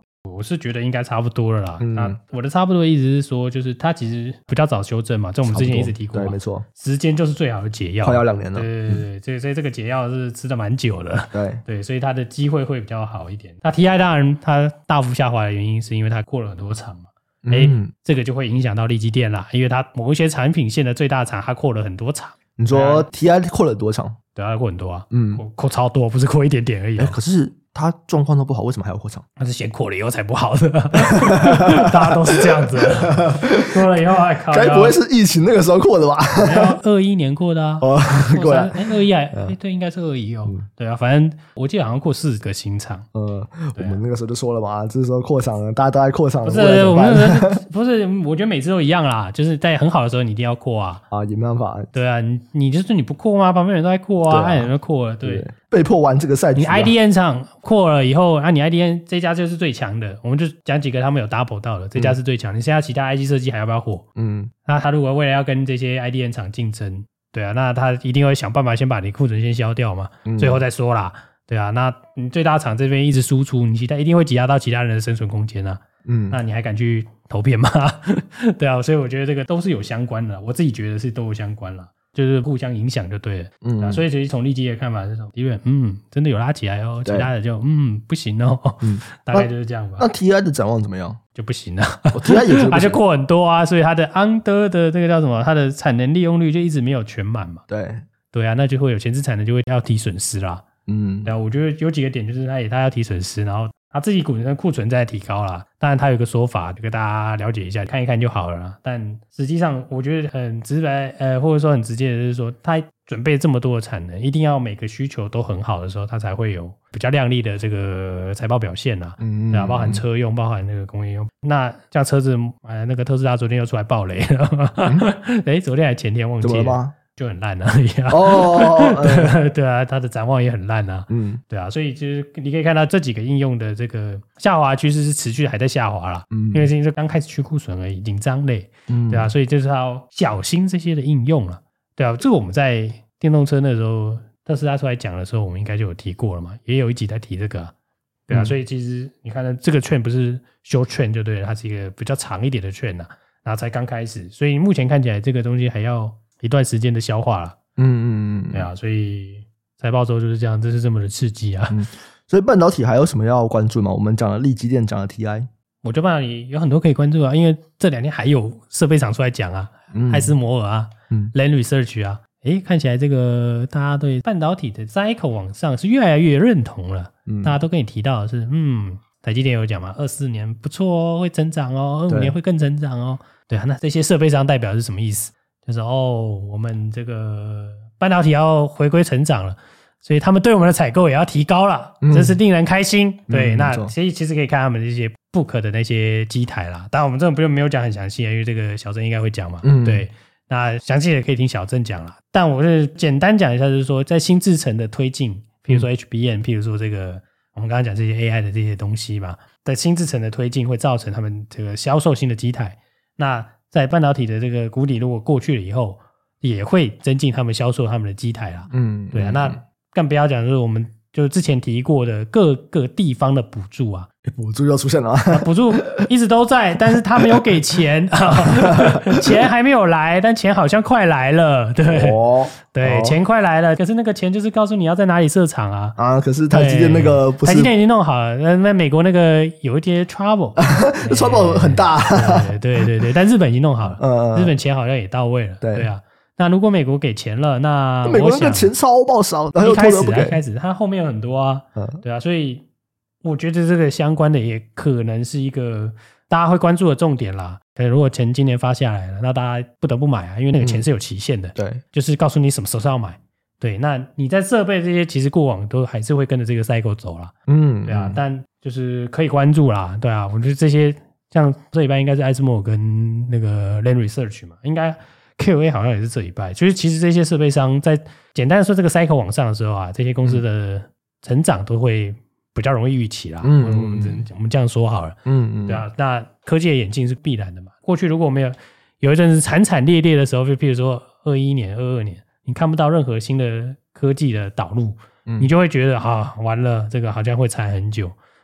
S3: 是觉得应该差不多了啦。嗯、那我的差不多的意思是说，就是它其实比较早修正嘛，这我们之前一直提过嘛，
S2: 对，没错，
S3: 时间就是最好的解药，
S2: 快要两年了，
S3: 对对对对，嗯、所以这个解药是吃的蛮久的，
S2: 对
S3: 对，所以它的机会会比较好一点。那 T I 当然它大幅下滑的原因是因为它扩了很多厂嘛。哎、嗯，这个就会影响到力积电啦，因为它某一些产品线的最大厂，它扩了很多厂。
S2: 你说 T I 扩了多厂？
S3: 对啊，扩很多啊，嗯，扩扩超多，不是扩一点点而已、啊。
S2: 可是它状况都不好，为什么还要扩厂？
S3: 它是先扩了以后才不好的，大家都是这样子的。扩了以后还靠，
S2: 该不会是疫情那个时候扩的吧？
S3: 二一年扩的啊，
S2: 哦，过来，
S3: 哎，二一还，哎，对，应该是二一哦。嗯、对啊，反正我记得好像扩四个新厂。
S2: 呃，啊、我们那个时候就说了嘛，这时候扩厂了，大家都在扩厂。
S3: 不是，我们那个不是，我觉得每次都一样啦，就是在很好的时候你一定要扩啊。
S2: 啊，也没办法。
S3: 对啊，你你就是你不扩吗？旁边人都在扩啊，那人都扩了，对。
S2: 被迫玩这个赛局、啊，
S3: 你 I D N 厂扩了以后，啊，你 I D N 这家就是最强的，我们就讲几个他们有 double 到的，这家是最强的。嗯、你现在其他 I G 设计还要不要火？嗯，那他如果未来要跟这些 I D N 厂竞争，对啊，那他一定会想办法先把你库存先消掉嘛，嗯、最后再说啦，对啊，那你最大厂这边一直输出，你其他一定会挤压到其他人的生存空间啊，嗯，那你还敢去投片吗？对啊，所以我觉得这个都是有相关的，我自己觉得是都有相关啦。就是互相影响就对了，嗯、啊，所以其实从利基的看法是从第一轮，嗯，真的有拉起来哦，其他的就嗯不行哦，嗯，大概就是这样吧。
S2: 那 T I 的展望怎么样？
S3: 就不行了、
S2: 哦、，T I 也是，
S3: 它就扩很多啊，所以它的 under 的那个叫什么，它的产能利用率就一直没有全满嘛。
S2: 对，
S3: 对啊，那就会有前置产能就会要提损失啦。嗯，对啊，我觉得有几个点就是它也它要提损失，然后他自己股的库存在提高啦，当然他有个说法，就跟大家了解一下，看一看就好了啦。但实际上，我觉得很直白，呃，或者说很直接的就是说，他准备这么多的产能，一定要每个需求都很好的时候，他才会有比较亮丽的这个财报表现啦。嗯，对啊，包含车用，包含那个工业用。那像车子，呃，那个特斯拉昨天又出来爆雷了，哎、嗯，昨天还前天忘记了。
S2: 怎么了吗？
S3: 就很烂而已啊！
S2: 哦，
S3: 对对啊，它的展望也很烂啊。嗯，对啊，所以就是你可以看到这几个应用的这个下滑趋势是持续还在下滑啦。嗯，因为是刚开始去库存而已，紧张类。嗯，对啊，所以就是要小心这些的应用了。对啊，这个我们在电动车那时候特斯拉出来讲的时候，我们应该就有提过了嘛，也有一集在提这个、啊。对啊，嗯、所以其实你看这个券不是修券就对了，它是一个比较长一点的券呐、啊，然后才刚开始，所以目前看起来这个东西还要一段时间的消化了，嗯嗯嗯，对啊，所以财报周就是这样，这是这么的刺激啊。嗯、
S2: 所以半导体还有什么要关注吗？我们讲了力积电，讲了 T I，
S3: 我觉得半导体有很多可以关注啊，因为这两天还有设备厂出来讲啊，嗯、艾斯摩尔啊，嗯 ，Lam Research 啊，诶，看起来这个大家对半导体的 cycle 往上是越来越认同了，嗯、大家都跟你提到的是，嗯，台积电有讲嘛，二四年不错哦，会增长哦，二五年会更增长哦，对啊，那这些设备商代表是什么意思？就是哦，我们这个半导体要回归成长了，所以他们对我们的采购也要提高了，嗯、真是令人开心。对，嗯、那其实其实可以看他们这些 book 的那些机台啦，当然我们这种不用没有讲很详细，因为这个小郑应该会讲嘛。嗯，对，那详细的可以听小郑讲啦。但我是简单讲一下，就是说在新制程的推进，譬如说 H B M， 譬如说这个我们刚刚讲这些 A I 的这些东西嘛，在新制程的推进会造成他们这个销售新的机台，那在半导体的这个谷底如果过去了以后，也会增进他们销售他们的机台啦。嗯，对啊，那更不要讲就是我们就之前提过的各个地方的补助啊，
S2: 补助要出现了啊，
S3: 补助一直都在，但是他没有给钱，钱还没有来，但钱好像快来了，对，哦、对，哦、钱快来了，可是那个钱就是告诉你要在哪里设厂啊，
S2: 啊，可是台积电那个不是，
S3: 台积电已经弄好了，那美国那个有一些 trouble，trouble
S2: 很大，
S3: 对对对对，但日本已经弄好了，嗯、日本钱好像也到位了，对对啊。那如果美国给钱了，那
S2: 美国那个钱超爆少，然后
S3: 一开始一开始，它后面有很多啊，嗯、对啊，所以我觉得这个相关的也可能是一个大家会关注的重点啦。对，如果钱今年发下来了，那大家不得不买啊，因为那个钱是有期限的，嗯、对，就是告诉你什么时候要买。对，那你在设备这些，其实过往都还是会跟着这个 cycle 走啦，嗯，对啊，嗯、但就是可以关注啦，对啊，我觉得这些像这一半应该是艾斯摩尔跟那个 Lam Research 嘛，应该。Q A 好像也是这一拜，就是其实这些设备商在简单的说这个 cycle 往上的时候啊，这些公司的成长都会比较容易预期啦。嗯，我们我们这样说好了。嗯嗯，对啊，那科技的演进是必然的嘛。过去如果没有有一阵子惨惨烈烈的时候，就譬如说二一年、二二年，你看不到任何新的科技的导入，嗯、你就会觉得啊，完了，这个好像会惨很久。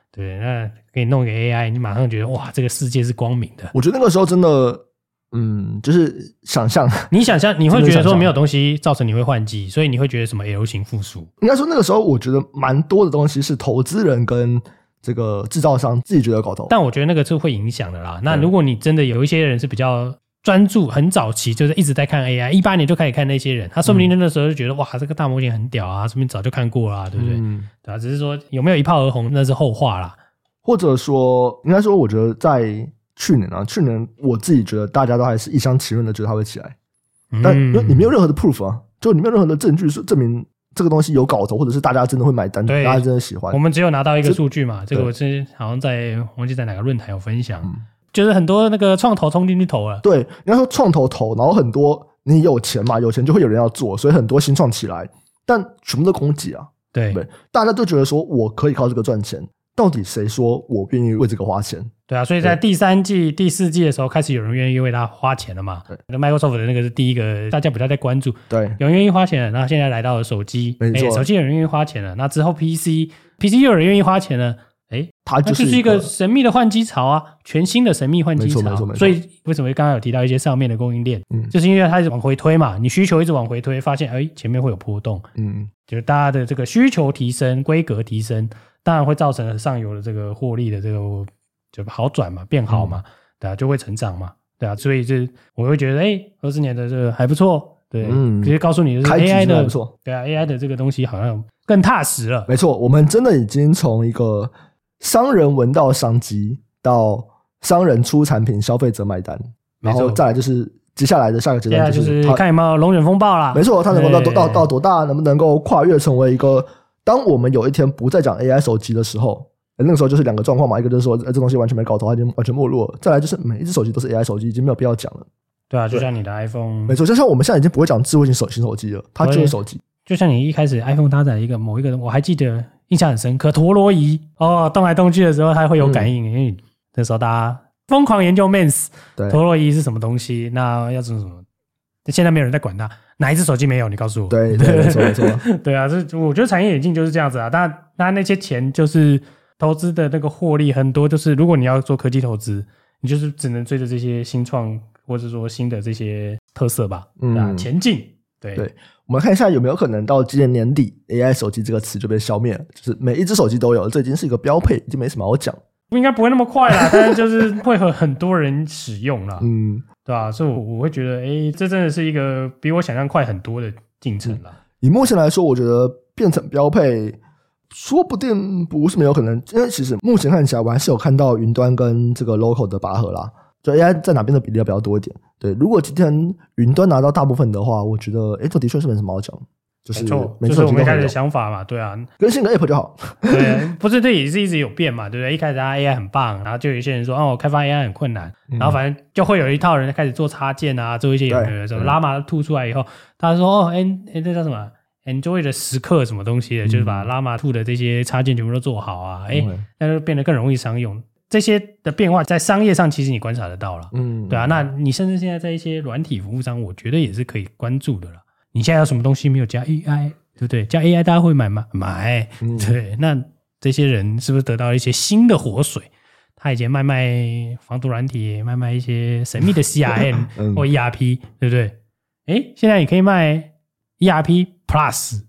S3: 对，那给你弄个 A I， 你马上觉得哇，这个世界是光明的。
S2: 我觉得那个时候真的，嗯，就是想象，
S3: 你想象，你会觉得说没有东西造成你会换季，所以你会觉得什么 L 型复苏？
S2: 应该说那个时候，我觉得蛮多的东西是投资人跟这个制造商自己觉得搞头，
S3: 但我觉得那个是会影响的啦。那如果你真的有一些人是比较专注，很早期就是一直在看 A I， 一八年就开始看那些人，他说不定那时候就觉得、嗯、哇，这个大模型很屌啊，说不定早就看过啦，对不对？嗯、对啊，只是说有没有一炮而红，那是后话啦。
S2: 或者说，应该说，我觉得在去年啊，去年我自己觉得大家都还是一厢情愿的觉得它会起来，嗯、但因为你没有任何的 proof 啊，就你没有任何的证据证明这个东西有搞头，或者是大家真的会买单，大家真的喜欢。
S3: 我们只有拿到一个数据嘛，这个我是好像在忘记在哪个论坛有分享，嗯、就是很多那个创投冲进去投了。
S2: 对，应该说创投投，然后很多你有钱嘛，有钱就会有人要做，所以很多新创起来，但全部都空挤啊。
S3: 对，
S2: 对，大家都觉得说我可以靠这个赚钱，到底谁说我愿意为这个花钱？
S3: 对啊，所以在第三季、第四季的时候，开始有人愿意为他花钱了嘛？对 ，Microsoft 的那个是第一个，大家比较在关注。
S2: 对，
S3: 有人愿意花钱了，然后现在来到了手机，
S2: 没错，
S3: 手机有人愿意花钱了，那之后 P C，P C 又有人愿意花钱了，哎，
S2: 它就是
S3: 一个神秘的换机潮啊，全新的神秘换机潮。
S2: 没错，没错，没错。
S3: 所以为什么刚刚有提到一些上面的供应链，嗯，就是因为它一直往回推嘛，你需求一直往回推，发现哎前面会有波动，嗯，就是大家的这个需求提升，规格提升，当然会造成上游的这个获利的这个。就好转嘛，变好嘛，嗯、对啊，就会成长嘛，对啊，所以这我会觉得，哎，二十年的这个还不错，对，嗯，直接告诉你，就是 A I 的，对啊 ，A I 的这个东西好像更踏实了。
S2: 没错，我们真的已经从一个商人闻到商机，到商人出产品，消费者买单，然后再来就是接下来的下个阶段就是、
S3: 就是、看有没有龙卷风暴啦。
S2: 没错，它能够到到到多大，能不能够跨越成为一个，当我们有一天不再讲 A I 手机的时候。那个时候就是两个状况嘛，一个就是说这东西完全没搞头，它已经完全没落了；再来就是每一只手机都是 A I 手机，已经没有必要讲了。
S3: 对啊，就像你的 iPhone，
S2: 没错，就像我们现在已经不会讲智慧型手型手机了，它就是手机。
S3: 就像你一开始 iPhone 搭载一个某一个，我还记得印象很深刻，陀螺仪哦，动来动去的时候它会有感应，嗯、因为那时候大家疯狂研究 M E M S， 陀螺仪是什么东西，那要做什么？现在没有人在管它，哪一只手机没有？你告诉我。
S2: 对对，没错没错。
S3: 对啊，这我觉得产业眼镜就是这样子啊，但那那些钱就是。投资的那个获利很多，就是如果你要做科技投资，你就是只能追着这些新创或者说新的这些特色吧，嗯，啊、前进。对
S2: 对，我们看一下有没有可能到今年年底 ，A I 手机这个词就被消灭了，就是每一只手机都有，这已经是一个标配，已经没什么好讲。
S3: 应该不会那么快啦，但是就是会和很多人使用啦，嗯，对吧、啊？所以我我会觉得，哎，这真的是一个比我想象快很多的进程啦、嗯。
S2: 以目前来说，我觉得变成标配。说不定不是没有可能，因为其实目前看起来我还是有看到云端跟这个 local 的拔河啦，就 A I 在哪边的比例要比较多一点。对，如果今天云端拿到大部分的话，我觉得诶这的确是没什么好讲，就是
S3: 没错，就是我们一开始的想法嘛，对啊，
S2: 更新个 app 就好。
S3: 对，不是这也是一直有变嘛，对不对？一开始大家 A I 很棒，然后就有一些人说哦，开发 A I 很困难，嗯、然后反正就会有一套人开始做插件啊，做一些有没有什么拉玛吐出来以后，他说哦，哎哎，这叫什么？Enjoy 的时刻什么东西的、嗯、就是把拉玛兔的这些插件全部都做好啊，哎、嗯，那就变得更容易商用。这些的变化在商业上其实你观察得到了，嗯，对啊，那你甚至现在在一些软体服务上，我觉得也是可以关注的了。你现在有什么东西没有加 A I， 对不对？加 A I 大家会买吗？买，嗯、对，那这些人是不是得到一些新的活水？他以前卖卖防毒软体，卖卖一些神秘的 C R M 或 E R P， 对不对？哎，现在你可以卖 E R P Plus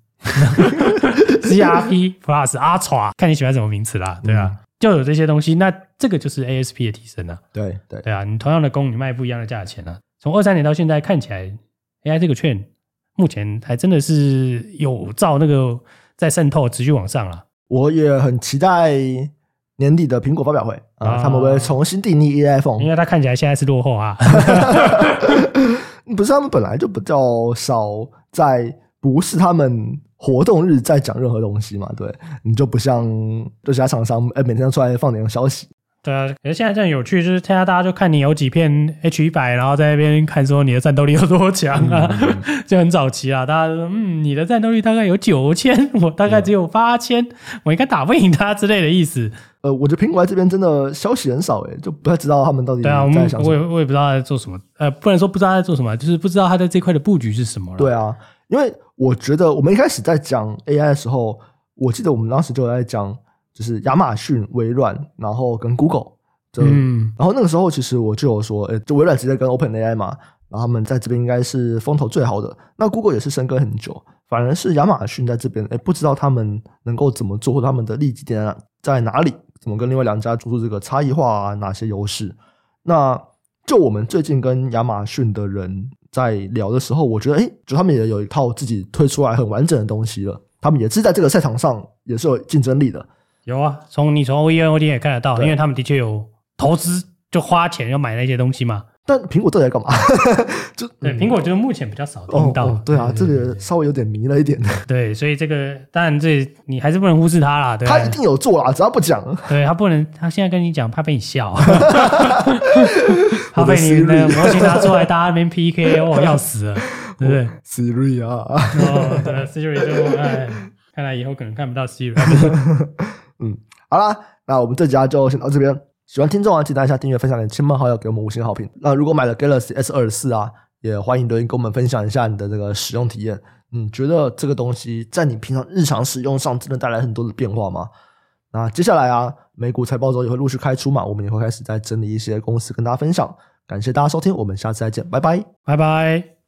S3: C R P Plus Ultra 看你喜欢什么名词啦，对啊、嗯、就有这些东西，那这个就是 A S P 的提升啊，
S2: 对对
S3: 对啊，你同样的工你卖不一样的价钱啊。从二三年到现在看起来 A I 这个券目前还真的是有照那个在渗透持续往上啦。
S2: 我也很期待年底的苹果发表会啊、呃，他们会重新定义 iPhone，
S3: 因为它看起来现在是落后啊
S2: 不是他们本来就比较少在不是他们活动日在讲任何东西嘛，对，你就不像就其他厂商每天都出来放点消息。
S3: 对啊，可是现在这样有趣，就是现在大家就看你有几片 H 一百， 然后在那边看说你的战斗力有多强啊、嗯、就很早期啊，大家说嗯，你的战斗力大概有九千，我大概只有八千、嗯、我应该打不赢他之类的意思。
S2: 呃，我觉得苹果在这边真的消息很少诶，就不太知道他们到底在想什么。对啊，
S3: 我们我也我也不知道他在做什么，呃，不能说不知道他在做什么，就是不知道他在这块的布局是什么了。
S2: 对啊，因为我觉得我们一开始在讲 A I 的时候，我记得我们当时就在讲，就就是亚马逊、微软，然后跟 Google。嗯，然后那个时候其实我就有说，诶，就微软直接跟 OpenAI 嘛，然后他们在这边应该是风头最好的。那 Google 也是深耕很久，反而是亚马逊在这边，诶，不知道他们能够怎么做，或者他们的利基点在哪里，怎么跟另外两家做出这个差异化啊，哪些优势。那就我们最近跟亚马逊的人在聊的时候，我觉得，诶，就他们也有一套自己推出来很完整的东西了，他们也是在这个赛场上也是有竞争力的。
S3: 有啊，从你从 O E M O D 也看得到，因为他们的确有投资，就花钱要买那些东西嘛。
S2: 但苹果到底在干嘛？
S3: 就对，苹果就是目前比较少听到。
S2: 哦哦、对啊，对对对，这个稍微有点迷了一点。
S3: 对，所以这个当然这你还是不能忽视他啦。对，
S2: 他一定有做啦，只要不讲。
S3: 对，他不能，他现在跟你讲，怕被你笑，怕被你的模型拿出来，大家那边 P K， 哦，要死了，对不对
S2: ？Siri 啊，
S3: 哦，对 ，Siri 就哎，看来以后可能看不到 Siri。
S2: 嗯，好啦，那我们这集就先到这边。喜欢听众啊，记得按下订阅、分享给亲朋好友，给我们五星好评。那如果买了 Galaxy S 二十四 啊，也欢迎留言跟我们分享一下你的这个使用体验。你觉得这个东西在你平常日常使用上真的带来很多的变化吗？那接下来啊，美股财报周也会陆续开出嘛，我们也会开始在整理一些公司跟大家分享。感谢大家收听，我们下次再见，拜拜，
S3: 拜拜。